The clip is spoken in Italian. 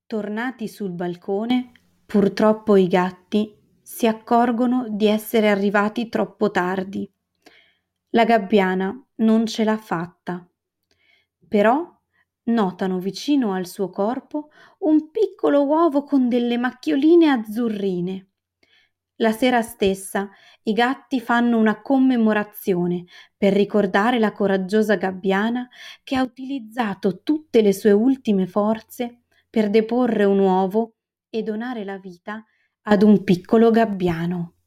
Tornati sul balcone, purtroppo i gatti si accorgono di essere arrivati troppo tardi. La gabbiana non ce l'ha fatta, però notano vicino al suo corpo un piccolo uovo con delle macchioline azzurrine. La sera stessa i gatti fanno una commemorazione per ricordare la coraggiosa gabbiana che ha utilizzato tutte le sue ultime forze per deporre un uovo e donare la vita ad un piccolo gabbiano.